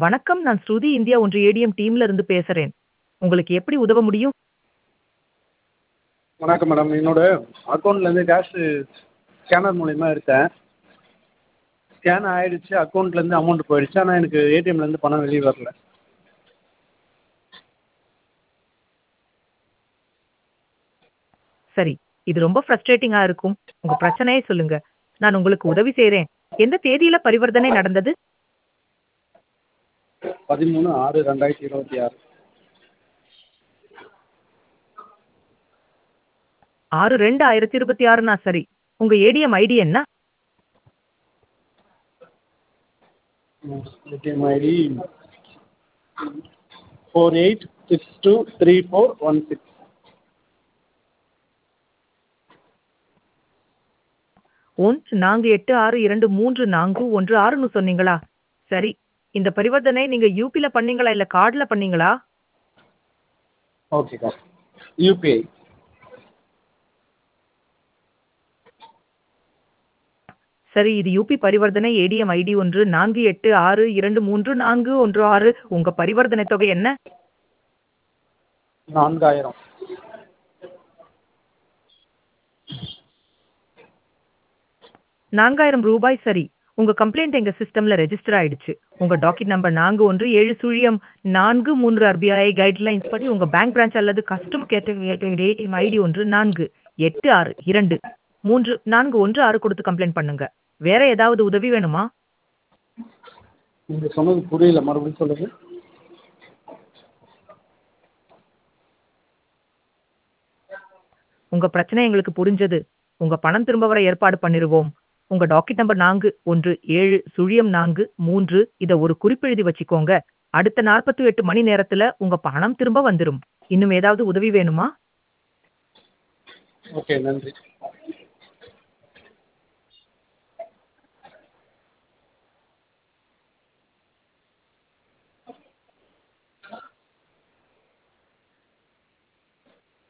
வணக்கம். நான் ஸ்ருதி இந்தியா ஒன்று ஏடிஎம் டீம்ல இருந்து பேசுறேன். உங்களுக்கு எப்படி உதவ முடியும்? வணக்கம் மேடம். என்னோட அக்கௌண்ட்லேருந்து கேஷு ஸ்கேனர் மூலியமா எடுத்தேன். ஸ்கேன் ஆயிடுச்சு. அக்கௌண்ட்லேருந்து அமௌண்ட் போயிடுச்சு. ஆனால் எனக்கு ஏடிஎம்லேருந்து பணம் வெளியே வரல. சரி. இது ரொம்ப ஃப்ரஸ்ட்ரேட்டிங்கா இருக்கும். உங்க பிரச்சனைய சொல்லுங்க. நான் உங்களுக்கு உதவி செய்றேன். எந்த தேதியில பரிவர்த்தனை நடந்தது? 13/6/2026. 6/2/2026னா சரி. உங்க ஏடிஎம் ஐடி என்ன? ATM ID 48623416. 1486234116ன்னு சொன்னீங்களா? சரி. இந்த பரிவர்த்தனை நீங்க யூபில பண்ணீங்களா? இல்ல கார்ட்ல பண்ணீங்களா? ஓகேக்கா. யூபிஐ. சரி. இது யூபி பரிவர்த்தனை ஏடிஎம் ஐடி 1486234116. உங்க பரிவர்த்தனை தொகை என்ன? 4000. 4000 ரூபாய் சரி. உங்க கம்ப்ளைண்ட் எங்க சிஸ்டம்ல ரெஜிஸ்டர் ஆயிடுச்சு. உங்க டாக்கெட் நம்பர் 417-433 ஆர்பிஐ கைட்லைன்ஸ் படி உங்க பேங்க் பிரான்ச் அல்லது கஸ்டமர் கேர் ஏடிஎம் ஐடி 1486234116 கொடுத்து கம்ப்ளைண்ட் பண்ணுங்க. வேற ஏதாவது உதவி வேணுமா? நீங்கள் சொன்னது புரியல, மறுபடியும் சொல்லுங்கள். உங்க பிரச்சனை எங்களுக்கு புரிஞ்சது. உங்க பணம் திரும்ப வர ஏற்பாடு பண்ணிருவோம். உங்க டாக்கெட் நம்பர் 417-433 இத ஒரு குறிப்பெழுதி வச்சுக்கோங்க. அடுத்த 48 மணி நேரத்துல உங்க பணம் திரும்ப வந்துரும். இன்னும் ஏதாவது உதவி வேணுமா? ஓகே, நன்றி.